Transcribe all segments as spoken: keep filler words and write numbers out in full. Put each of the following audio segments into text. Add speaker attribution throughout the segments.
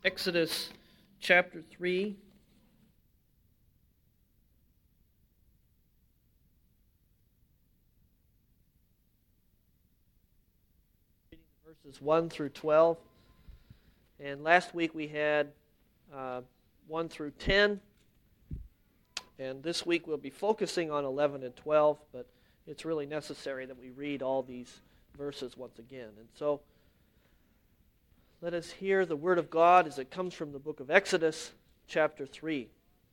Speaker 1: Exodus chapter three. Verses one through twelve. And last week we had uh, one through ten. And this week we'll be focusing on eleven and twelve, but it's really necessary that we read all these verses once again. And so let us hear the word of God as it comes from the book of Exodus, chapter three.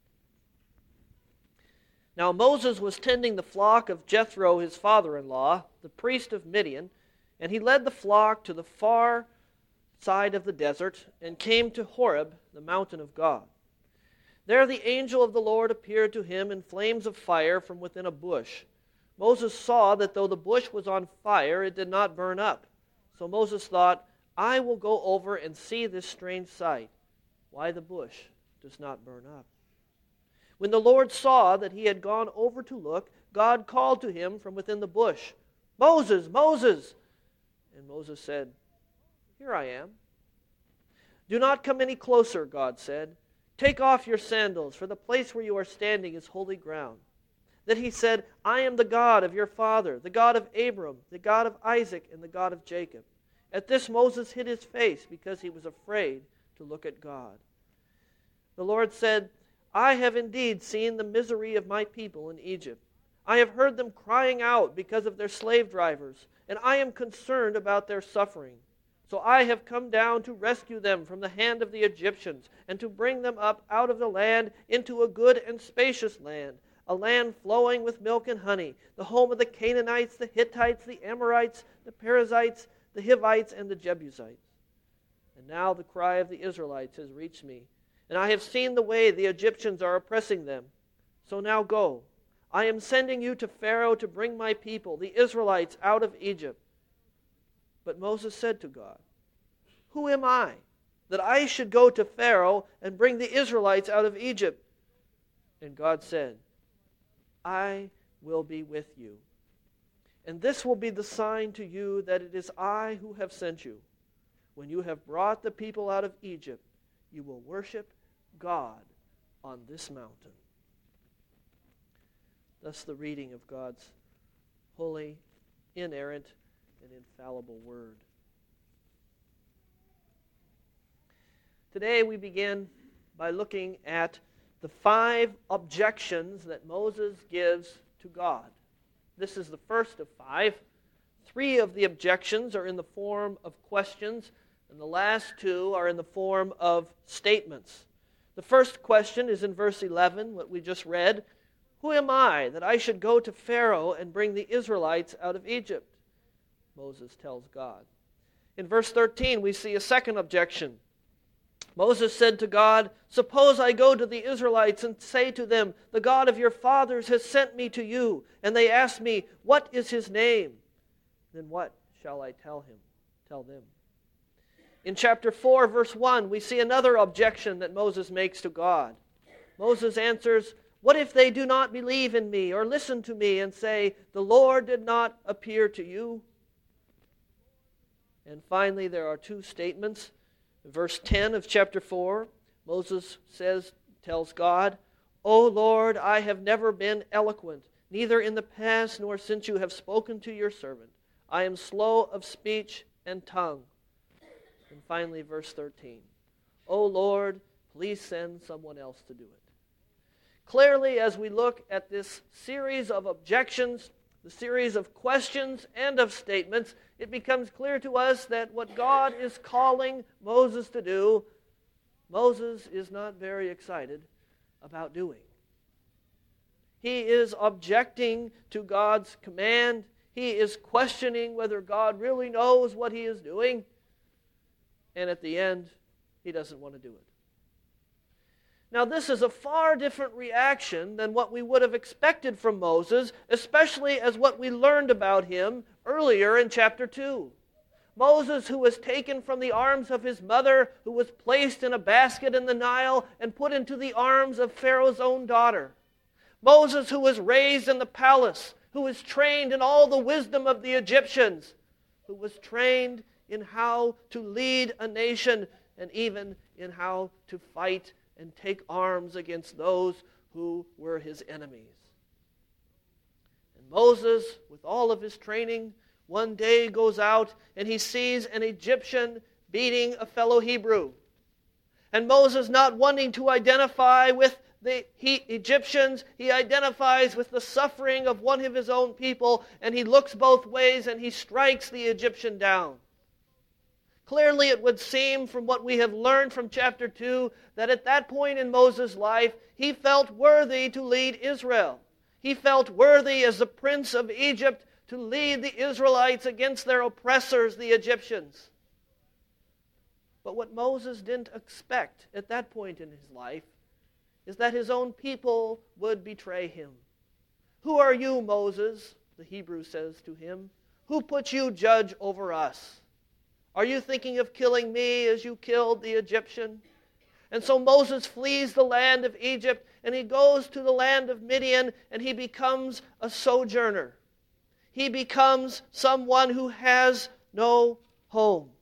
Speaker 1: Now Moses was tending the flock of Jethro, his father-in-law, the priest of Midian, and he led the flock to the far side of the desert and came to Horeb, the mountain of God. There the angel of the Lord appeared to him in flames of fire from within a bush. Moses saw that though the bush was on fire, it did not burn up. So Moses thought, I will go over and see this strange sight, why the bush does not burn up. When the Lord saw that he had gone over to look, God called to him from within the bush, Moses, Moses! And Moses said, Here I am. Do not come any closer, God said. Take off your sandals, for the place where you are standing is holy ground. Then he said, I am the God of your father, the God of Abram, the God of Isaac, and the God of Jacob. At this Moses hid his face because he was afraid to look at God. The Lord said, I have indeed seen the misery of my people in Egypt. I have heard them crying out because of their slave drivers, and I am concerned about their suffering. So I have come down to rescue them from the hand of the Egyptians, and to bring them up out of the land into a good and spacious land, a land flowing with milk and honey, the home of the Canaanites, the Hittites, the Amorites, the Perizzites, the Hivites, and the Jebusites. And now the cry of the Israelites has reached me, and I have seen the way the Egyptians are oppressing them. So now go. I am sending you to Pharaoh to bring my people, the Israelites, out of Egypt. But Moses said to God, Who am I, that I should go to Pharaoh and bring the Israelites out of Egypt? And God said, I will be with you. And this will be the sign to you that it is I who have sent you. When you have brought the people out of Egypt, you will worship God on this mountain. Thus the reading of God's holy, inerrant, and infallible word. Today we begin by looking at the five objections that Moses gives to God. This is the first of five. Three of the objections are in the form of questions, and the last two are in the form of statements. The first question is in verse eleven, what we just read. Who am I that I should go to Pharaoh and bring the Israelites out of Egypt? Moses tells God. In verse thirteen, we see a second objection. Moses said to God, Suppose I go to the Israelites and say to them, The God of your fathers has sent me to you, and they ask me, What is his name? Then what shall I tell him? Tell them. In chapter four, verse one, we see another objection that Moses makes to God. Moses answers, What if they do not believe in me or listen to me and say, The Lord did not appear to you? And finally, there are two statements. In verse ten of chapter four, Moses says, tells God, O Lord, I have never been eloquent, neither in the past nor since you have spoken to your servant. I am slow of speech and tongue. And finally, verse thirteen, O Lord, please send someone else to do it. Clearly, as we look at this series of objections, the series of questions and of statements, it becomes clear to us that what God is calling Moses to do, Moses is not very excited about doing. He is objecting to God's command. He is questioning whether God really knows what he is doing. And at the end, he doesn't want to do it. Now, this is a far different reaction than what we would have expected from Moses, especially as what we learned about him earlier in chapter two. Moses, who was taken from the arms of his mother, who was placed in a basket in the Nile and put into the arms of Pharaoh's own daughter. Moses, who was raised in the palace, who was trained in all the wisdom of the Egyptians, who was trained in how to lead a nation and even in how to fight and take arms against those who were his enemies. And Moses, with all of his training, one day goes out and he sees an Egyptian beating a fellow Hebrew. And Moses, not wanting to identify with the he, Egyptians, he identifies with the suffering of one of his own people, and he looks both ways and he strikes the Egyptian down. Clearly, it would seem from what we have learned from chapter two that at that point in Moses' life, he felt worthy to lead Israel. He felt worthy as the prince of Egypt to lead the Israelites against their oppressors, the Egyptians. But what Moses didn't expect at that point in his life is that his own people would betray him. "Who are you, Moses?" the Hebrew says to him. "Who put you judge over us? Are you thinking of killing me as you killed the Egyptian?" And so Moses flees the land of Egypt, and he goes to the land of Midian, and he becomes a sojourner. He becomes someone who has no home.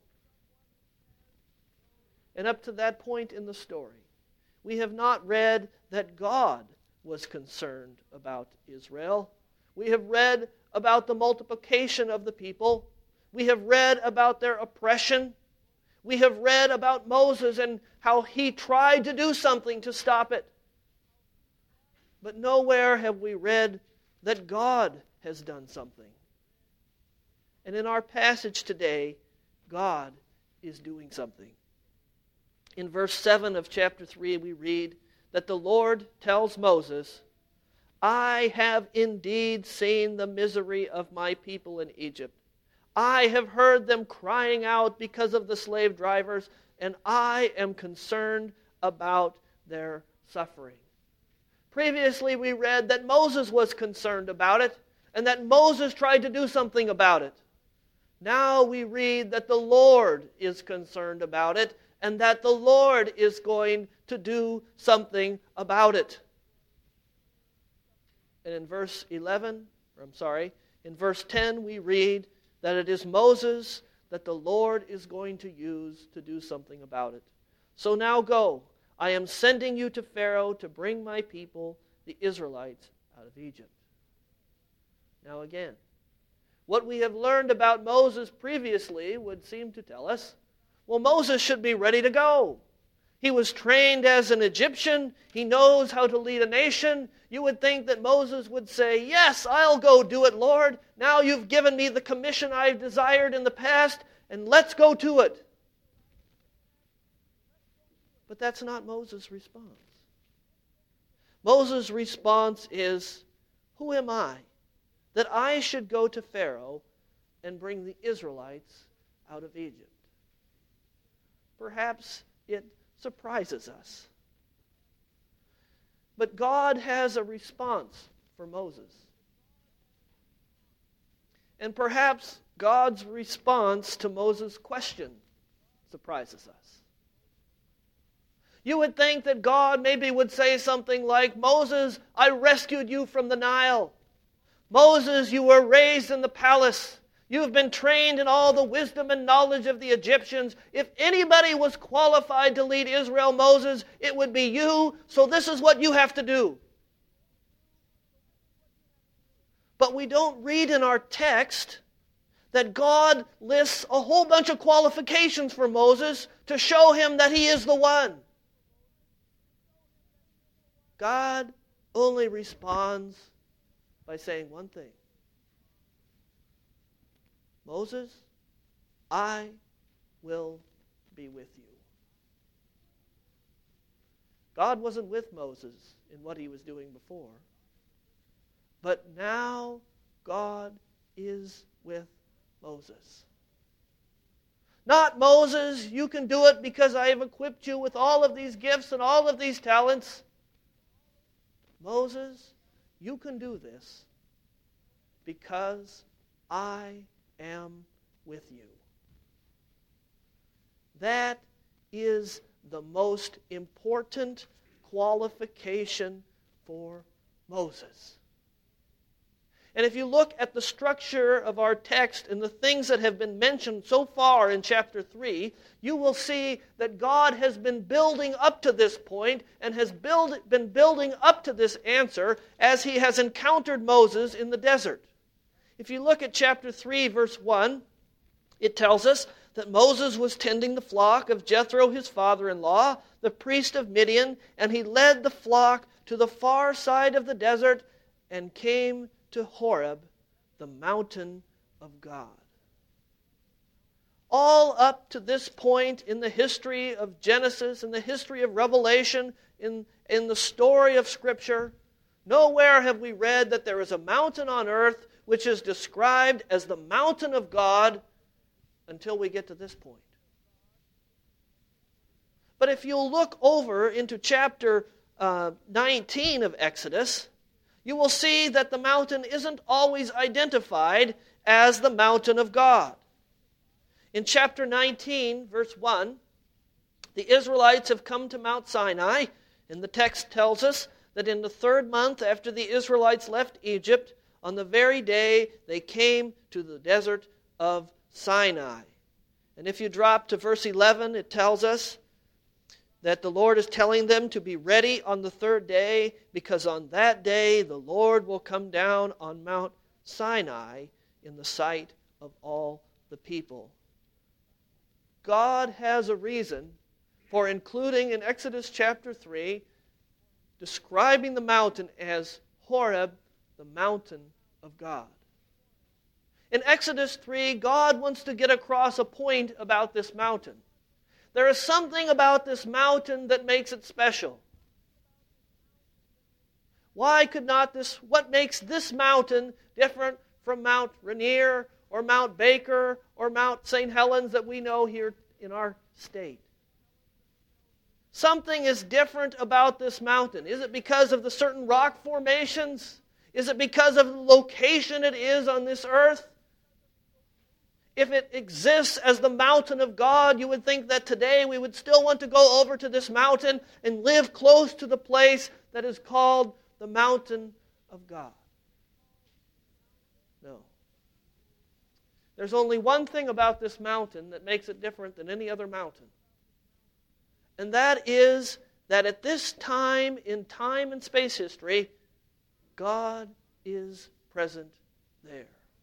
Speaker 1: And up to that point in the story, we have not read that God was concerned about Israel. We have read about the multiplication of the people. We have read about their oppression. We have read about Moses and how he tried to do something to stop it. But nowhere have we read that God has done something. And in our passage today, God is doing something. In verse seven of chapter three, we read that the Lord tells Moses, "I have indeed seen the misery of my people in Egypt. I have heard them crying out because of the slave drivers, and I am concerned about their suffering." Previously, we read that Moses was concerned about it, and that Moses tried to do something about it. Now we read that the Lord is concerned about it, and that the Lord is going to do something about it. And in verse eleven, or I'm sorry, in verse ten, we read that it is Moses that the Lord is going to use to do something about it. "So now go, I am sending you to Pharaoh to bring my people, the Israelites, out of Egypt." Now again, what we have learned about Moses previously would seem to tell us, well, Moses should be ready to go. He was trained as an Egyptian. He knows how to lead a nation. You would think that Moses would say, "Yes, I'll go do it, Lord. Now you've given me the commission I've desired in the past, and let's go to it." But that's not Moses' response. Moses' response is, "Who am I that I should go to Pharaoh and bring the Israelites out of Egypt?" Perhaps it surprises us. But God has a response for Moses. And perhaps God's response to Moses' question surprises us. You would think that God maybe would say something like, "Moses, I rescued you from the Nile. Moses, you were raised in the palace. You have been trained in all the wisdom and knowledge of the Egyptians. If anybody was qualified to lead Israel, Moses, it would be you, so this is what you have to do." But we don't read in our text that God lists a whole bunch of qualifications for Moses to show him that he is the one. God only responds by saying one thing. "Moses, I will be with you." God wasn't with Moses in what he was doing before. But now God is with Moses. Not, "Moses, you can do it because I have equipped you with all of these gifts and all of these talents." "Moses, you can do this because I am with you." That is the most important qualification for Moses. And if you look at the structure of our text and the things that have been mentioned so far in chapter three, you will see that God has been building up to this point and has build, been building up to this answer as he has encountered Moses in the desert. If you look at chapter three, verse one, it tells us that Moses was tending the flock of Jethro, his father-in-law, the priest of Midian, and he led the flock to the far side of the desert and came to Horeb, the mountain of God. All up to this point in the history of Genesis, in the history of Revelation, in, in the story of Scripture, nowhere have we read that there is a mountain on earth which is described as the mountain of God until we get to this point. But if you'll look over into chapter uh, nineteen of Exodus, you will see that the mountain isn't always identified as the mountain of God. In chapter nineteen, verse one, the Israelites have come to Mount Sinai, and the text tells us that in the third month after the Israelites left Egypt, on the very day they came to the desert of Sinai. And if you drop to verse eleven, it tells us that the Lord is telling them to be ready on the third day, because on that day the Lord will come down on Mount Sinai in the sight of all the people. God has a reason for including in Exodus chapter three, describing the mountain as Horeb, the mountain of God. In Exodus three, God wants to get across a point about this mountain. There is something about this mountain that makes it special. Why could not this, what makes this mountain different from Mount Rainier or Mount Baker or Mount Saint Helens that we know here in our state? Something is different about this mountain. Is it because of the certain rock formations? Is it because of the location it is on this earth? If it exists as the mountain of God, you would think that today we would still want to go over to this mountain and live close to the place that is called the mountain of God. No. There's only one thing about this mountain that makes it different than any other mountain. And that is that at this time, in time and space history, God is present there.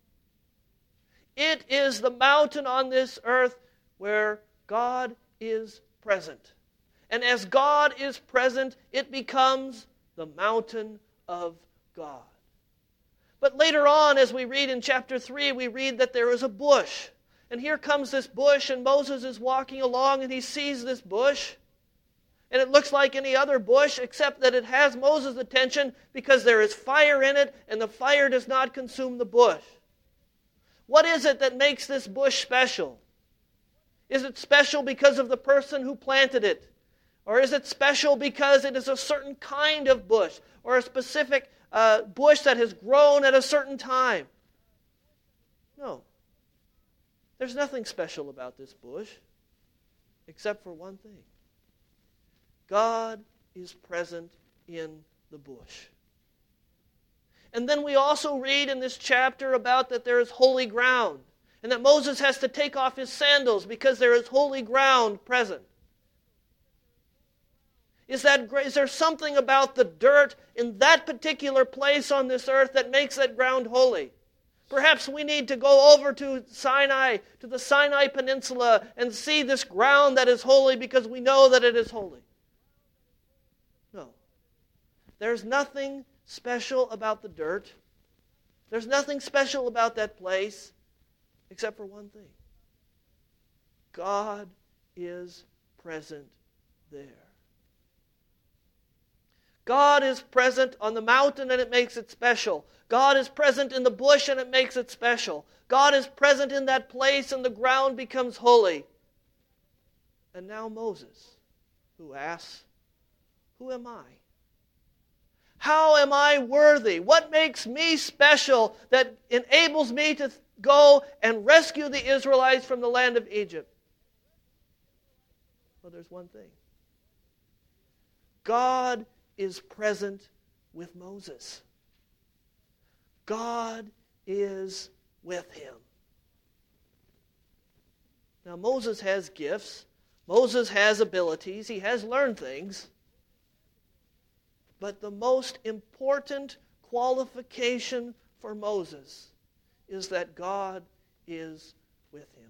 Speaker 1: It is the mountain on this earth where God is present. And as God is present, it becomes the mountain of God. But later on, as we read in chapter three, we read that there is a bush. And here comes this bush, and Moses is walking along, and he sees this bush. And it looks like any other bush, except that it has Moses' attention because there is fire in it, and the fire does not consume the bush. What is it that makes this bush special? Is it special because of the person who planted it? Or is it special because it is a certain kind of bush, or a specific uh, bush that has grown at a certain time? No. There's nothing special about this bush, except for one thing. God is present in the bush. And then we also read in this chapter about that there is holy ground, and that Moses has to take off his sandals because there is holy ground present. Is that, is there something about the dirt in that particular place on this earth that makes that ground holy? Perhaps we need to go over to Sinai, to the Sinai Peninsula, and see this ground that is holy because we know that it is holy. No. There's nothing special about the dirt. There's nothing special about that place except for one thing. God is present there. God is present on the mountain and it makes it special. God is present in the bush and it makes it special. God is present in that place and the ground becomes holy. And now Moses, who asks, "Who am I? How am I worthy? What makes me special that enables me to go and rescue the Israelites from the land of Egypt?" Well, there's one thing. God is present with Moses. God is with him. Now, Moses has gifts. Moses has abilities. He has learned things. But the most important qualification for Moses is that God is with him.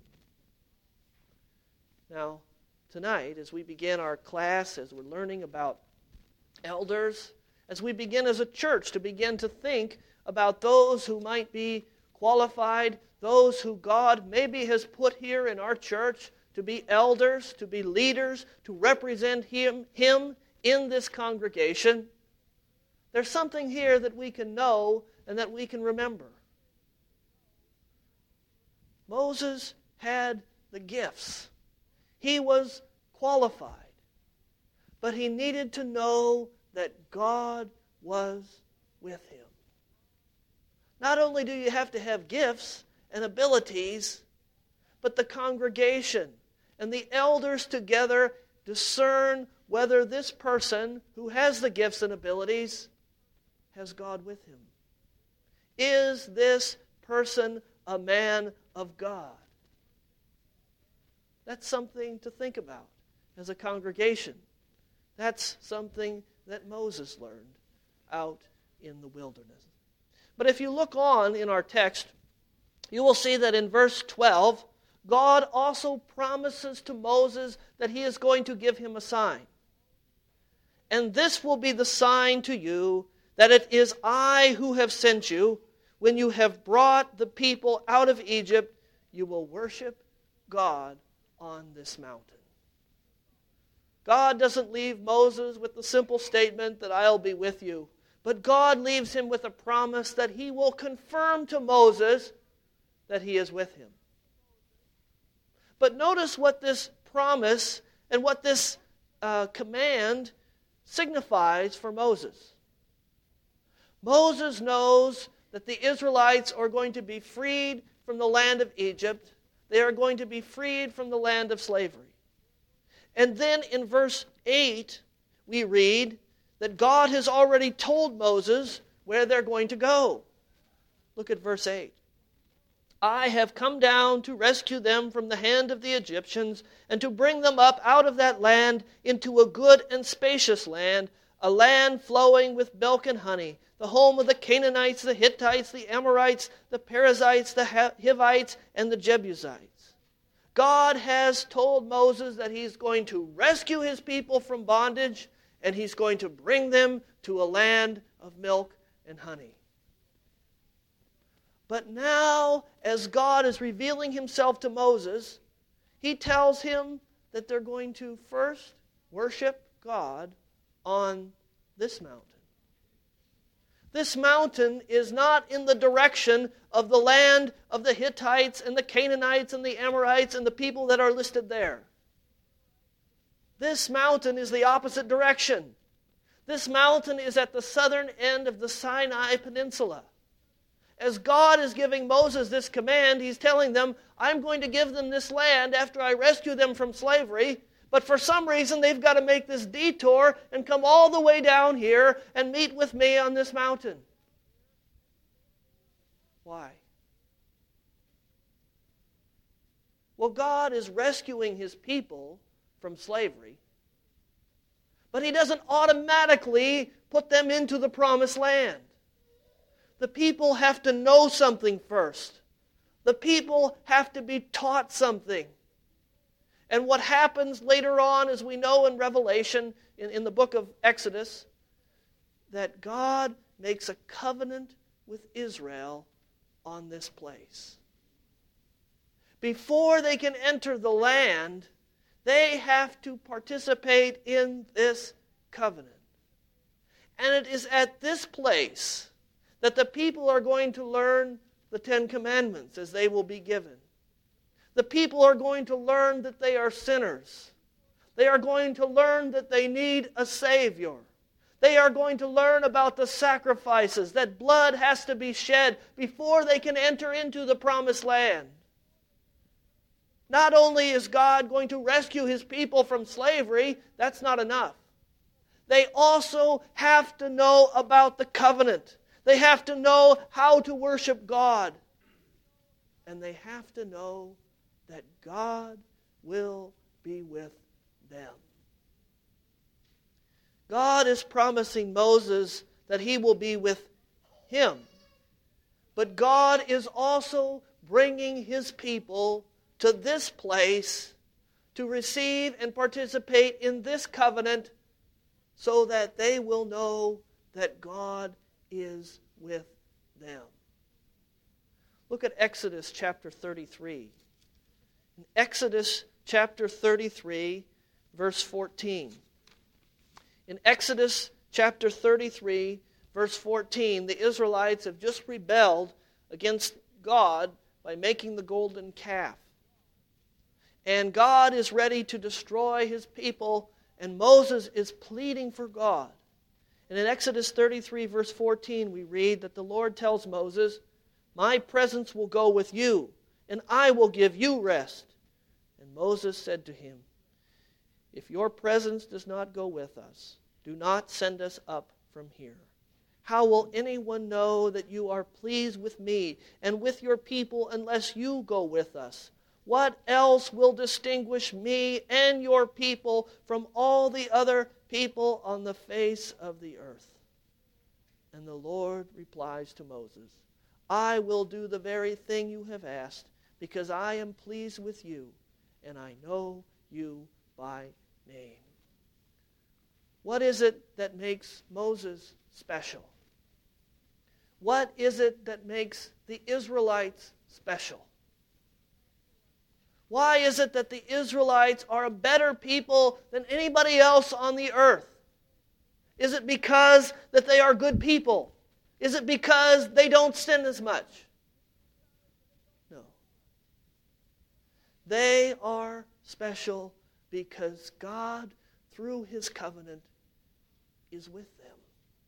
Speaker 1: Now, tonight, as we begin our class, as we're learning about elders, as we begin as a church to begin to think about those who might be qualified, those who God maybe has put here in our church to be elders, to be leaders, to represent Him, him in this congregation, there's something here that we can know and that we can remember. Moses had the gifts. He was qualified. But he needed to know that God was with him. Not only do you have to have gifts and abilities, but the congregation and the elders together discern whether this person who has the gifts and abilities has God with him. Is this person a man of God? That's something to think about as a congregation. That's something that Moses learned out in the wilderness. But if you look on in our text, you will see that in verse twelve, God also promises to Moses that he is going to give him a sign. And this will be the sign to you that it is I who have sent you. When you have brought the people out of Egypt, you will worship God on this mountain. God doesn't leave Moses with the simple statement that I'll be with you. But God leaves him with a promise that he will confirm to Moses that he is with him. But notice what this promise and what this uh, command signifies for Moses. Moses knows that the Israelites are going to be freed from the land of Egypt. They are going to be freed from the land of slavery. And then in verse eight, we read that God has already told Moses where they're going to go. Look at verse eight. I have come down to rescue them from the hand of the Egyptians and to bring them up out of that land into a good and spacious land, a land flowing with milk and honey, the home of the Canaanites, the Hittites, the Amorites, the Perizzites, the Hivites, and the Jebusites. God has told Moses that he's going to rescue his people from bondage and he's going to bring them to a land of milk and honey. But now, as God is revealing himself to Moses, he tells him that they're going to first worship God on this mountain. This mountain is not in the direction of the land of the Hittites and the Canaanites and the Amorites and the people that are listed there. This mountain is the opposite direction. This mountain is at the southern end of the Sinai Peninsula. As God is giving Moses this command, he's telling them, I'm going to give them this land after I rescue them from slavery. But for some reason, they've got to make this detour and come all the way down here and meet with me on this mountain. Why? Well, God is rescuing his people from slavery, but he doesn't automatically put them into the promised land. The people have to know something first. The people have to be taught something. And what happens later on, as we know in Revelation, in, in the book of Exodus, that God makes a covenant with Israel on this place. Before they can enter the land, they have to participate in this covenant. And it is at this place that the people are going to learn the Ten Commandments as they will be given. The people are going to learn that they are sinners. They are going to learn that they need a Savior. They are going to learn about the sacrifices, that blood has to be shed before they can enter into the promised land. Not only is God going to rescue his people from slavery, that's not enough. They also have to know about the covenant. They have to know how to worship God. And they have to know that God will be with them. God is promising Moses that he will be with him. But God is also bringing his people to this place to receive and participate in this covenant so that they will know that God is with them. Look at Exodus chapter thirty-three. In Exodus chapter thirty-three, verse fourteen. In Exodus chapter thirty-three, verse fourteen, the Israelites have just rebelled against God by making the golden calf. And God is ready to destroy his people, and Moses is pleading for God. And in Exodus thirty-three, verse fourteen, we read that the Lord tells Moses, "My presence will go with you, and I will give you rest." And Moses said to him, "If your presence does not go with us, do not send us up from here. How will anyone know that you are pleased with me and with your people unless you go with us? What else will distinguish me and your people from all the other people on the face of the earth?" And the Lord replies to Moses, "I will do the very thing you have asked, because I am pleased with you, and I know you by name." What is it that makes Moses special? What is it that makes the Israelites special? Why is it that the Israelites are a better people than anybody else on the earth? Is it because that they are good people? Is it because they don't sin as much? No. They are special because God, through his covenant, is with them.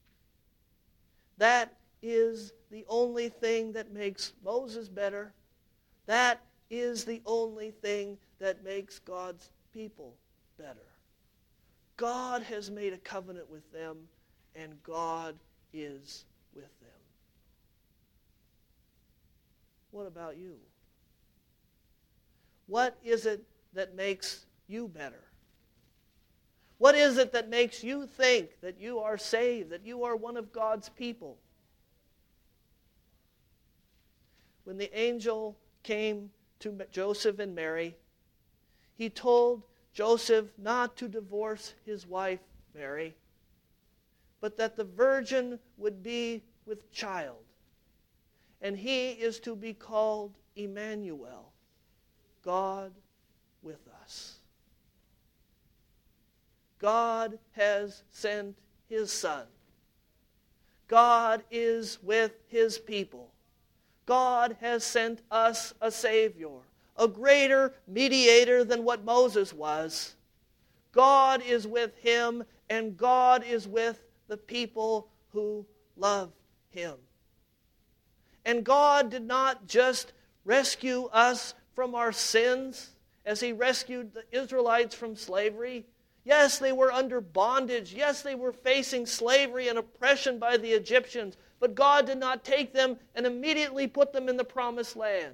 Speaker 1: That is the only thing that makes Moses better. That is the only thing that makes God's people better. God has made a covenant with them, and God is with them. What about you? What is it that makes you better? What is it that makes you think that you are saved, that you are one of God's people? When the angel came to Joseph and Mary, he told Joseph not to divorce his wife Mary, but that the virgin would be with child, and he is to be called Emmanuel, God with us. God has sent his Son. God is with his people. God has sent us a Savior, a greater mediator than what Moses was. God is with him, and God is with the people who love him. And God did not just rescue us from our sins as he rescued the Israelites from slavery. Yes, they were under bondage. Yes, they were facing slavery and oppression by the Egyptians. But God did not take them and immediately put them in the promised land.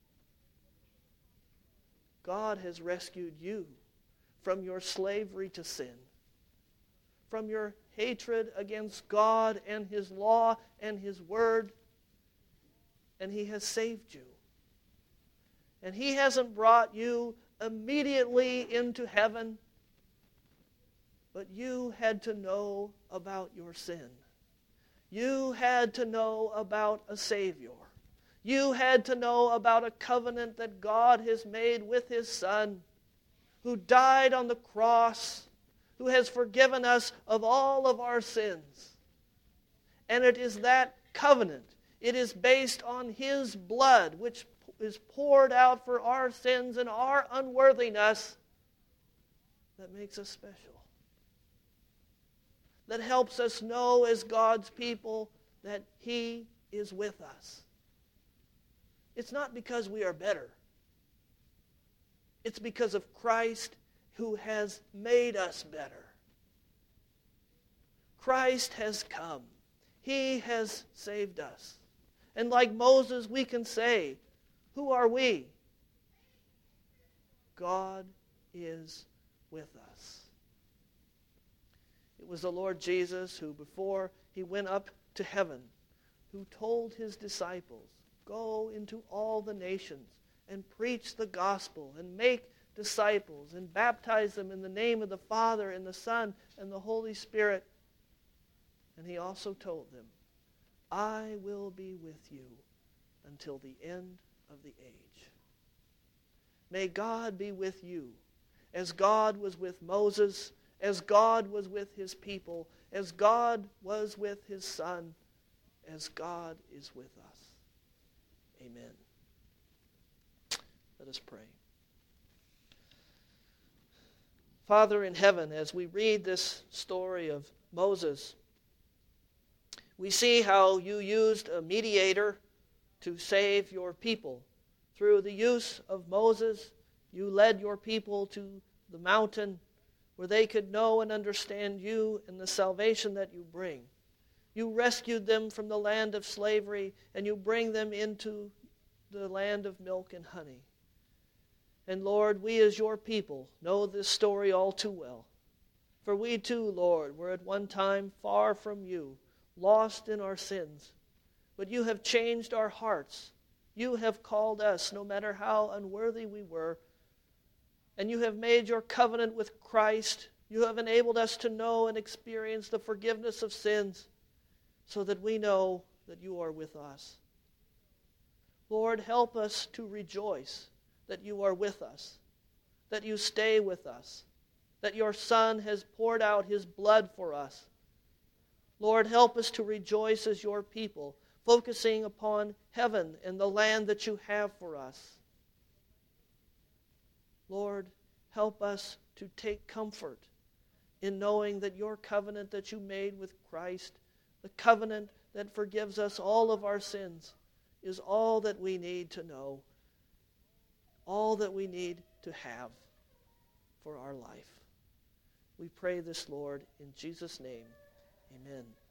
Speaker 1: God has rescued you from your slavery to sin, from your hatred against God and his law and his word, and he has saved you. And he hasn't brought you immediately into heaven, but you had to know about your sin. You had to know about a Savior. You had to know about a covenant that God has made with his Son, who died on the cross, who has forgiven us of all of our sins. And it is that covenant, it is based on his blood, which is poured out for our sins and our unworthiness, that makes us special. That helps us know as God's people that he is with us. It's not because we are better. It's because of Christ who has made us better. Christ has come. He has saved us. And like Moses, we can say, who are we? God is with us. It was the Lord Jesus who, before he went up to heaven, who told his disciples, go into all the nations and preach the gospel and make disciples and baptize them in the name of the Father and the Son and the Holy Spirit. And he also told them, I will be with you until the end of the age. May God be with you as God was with Moses, as God was with his people, as God was with his Son, as God is with us. Amen. Let us pray. Father in heaven, as we read this story of Moses, we see how you used a mediator to save your people. Through the use of Moses, you led your people to the mountain where they could know and understand you and the salvation that you bring. You rescued them from the land of slavery, and you bring them into the land of milk and honey. And Lord, we as your people know this story all too well. For we too, Lord, were at one time far from you, lost in our sins. But you have changed our hearts. You have called us, no matter how unworthy we were. And you have made your covenant with Christ. You have enabled us to know and experience the forgiveness of sins, so that we know that you are with us. Lord, help us to rejoice that you are with us, that you stay with us, that your Son has poured out his blood for us. Lord, help us to rejoice as your people, focusing upon heaven and the land that you have for us. Lord, help us to take comfort in knowing that your covenant that you made with Christ, the covenant that forgives us all of our sins, is all that we need to know, all that we need to have for our life. We pray this, Lord, in Jesus' name. Amen.